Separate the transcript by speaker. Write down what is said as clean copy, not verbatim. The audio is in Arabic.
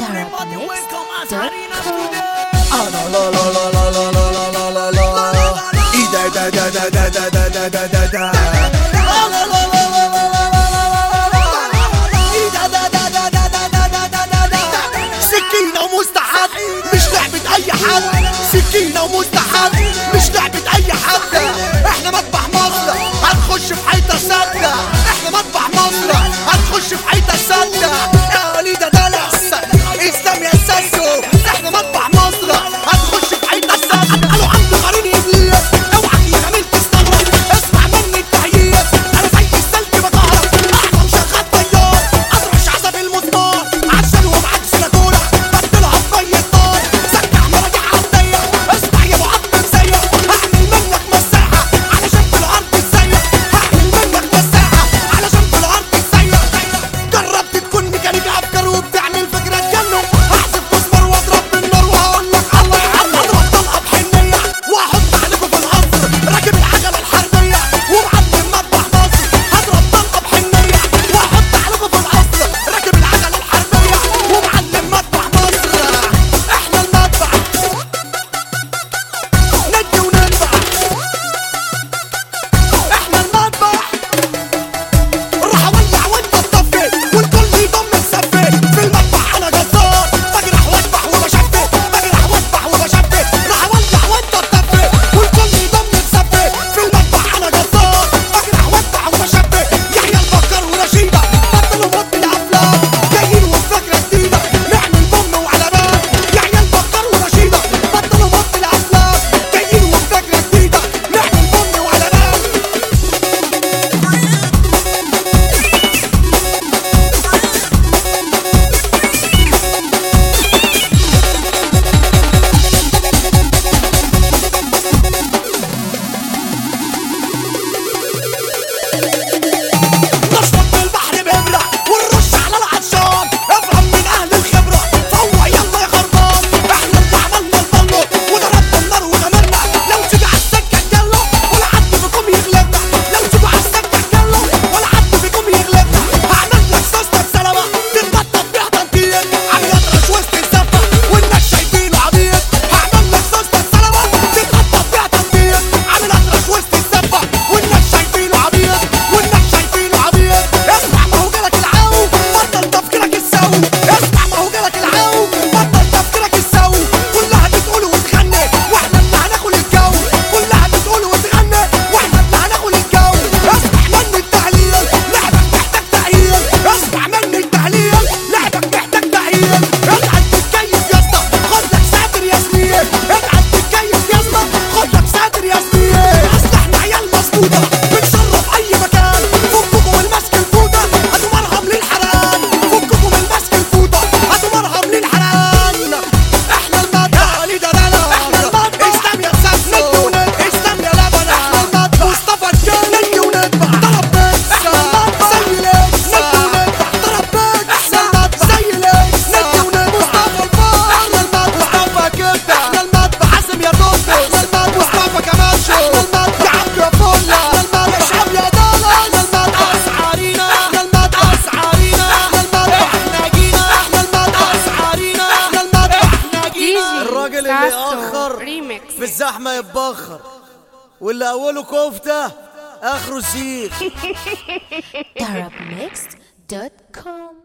Speaker 1: سكينة ومستحب مش لعبة أي حد. سكينة ومستحب مش لعبة أي حد. احنا مذبح مصر هنخش في حيطة سادة. احنا مذبح مصر هنخش في حيطة سادة. يا وليدة دلس اسلام يا ساسو. احنا مذبح مصر هنخش في حيطة سادة. قالوا عنده قرين ابليس اوعى يا مين تستغرب. اسمع مني التهييس انا زي السلك بطهرك. احنا مشغل طيار اطرش عزب المسمار عشان ومعاك سناتورة بدلها بمية نار. سكع مراجع عالضيق اسمع يا ابو عظم مسيح. هعمل منك مساحة علشان في الارض تسيح. هعمل منك مساحة علشان في الارض تسيح. جربت تكون ميكانيكي افكار وبتعمل فكرة تجنن. هحذف مسمار واضرب بالنار وهقول لك الله يعلم. اضرب طلقة بحنية واحط عليكم في القصر راكب العجلة الحربية ومعلم مذبح مصر. هضرب طلقة بحنية واحط عليكم في القصر راكب العجلة الحربية ومعلم مذبح مصر. احنا المذبح ندي وننبح. احنا المذبح راح اولع وانت تطفي والكل يضم مسفي. في المذبح انا جزار بجرح واذبح وبشفي. بجرح واذبح وبشفي. راح اولع وانت تطفي والكل يضم مسفي. في المذبح انا جزار بجرح واذبح وبشفي. يحيى البكار ورشيدة بطلوا موت الافلام جايين وبفكرة جديدة نعمل بوم وعلامات. يحيى البكار ورشيدة بطلوا موت الافلام جايين وبفكرة جديدة نعمل بوم وعلامات. نشرب في البحر بإبرة ونرش على العطشان. افهم من أهل الخبرة فهو يلا يا خربان. احنا اللي عملنا البلو وضربنا النار وغمرنا. لو تيجي عالسكة تجلو ولا حد فيكم يغلبنا. لو تيجوا عالسكة تجلو ولا حد فيكم يغلبنا. هعمل لك صوصة سلامة تتنطط بيها تنطيط. عم يطرش وسط الزفة والناس شايفينه عبيط. هعمل لك صوصة سلامة تتنطط بيها تنطيط. عم يطرش وسط الزفة والناس شايفينه عبيط. والناس شايفينه عبيط. اسمع ما هو جالك العو بطل تفكيرك السو. اسمع ما هو جالك العو بطل تفكيرك السو. كلها بتقول وتغني واحنا اللي هناكل الجو. كلها بتقول وتغني واحنا اللي هناكل الجو. اسمع مني التعليل لعبك محتاج تأهيل. اسمع مني التعليل لعبك محتاج تأهيل. اقعد تتكيف يا اسطى خد لك ساتر يا سنين. اقعد تتكيف يا اسطى خد لك ساتر يا سنين. اصل احنا عيال مظبوطة بنشرف اي مكان. فككم من مسك الفوطة هاتوا مرهم للحرقان. فككم من مسك الفوطة هاتوا مرهم للحرقان. احنا المذبح وليد دلال. احنا المذبح اسلام يا ساسو. ندي ونذبح اسلام يا لبن. احنا المذبح مصطفى الجان. ندي ونذبح ضرب بيكس. احنا المذبح زي ليكس. ندي ونذبح ضرب بيكس. احنا المذبح زي ليكس. ندي ونذبح مصطفى الفار. احنا المذبح مصطفى كبدة. احنا المذبح حازم يا دوبي. احنا المذبح مصطفى كماشو. احنا المذبح يا عبد يا فله. احنا المذبح يا شعب يا دلال. احنا المذبح اسعارينا. احنا المذبح اسعارينا. احنا المذبح احنا جينا. احنا المذبح اسعارينا. احنا المذبح احنا جينا. الراجل اللي يأخر في الزحمة يتبخر واللي أوله كفتة آخره سيخ.
Speaker 2: Arabmixed.com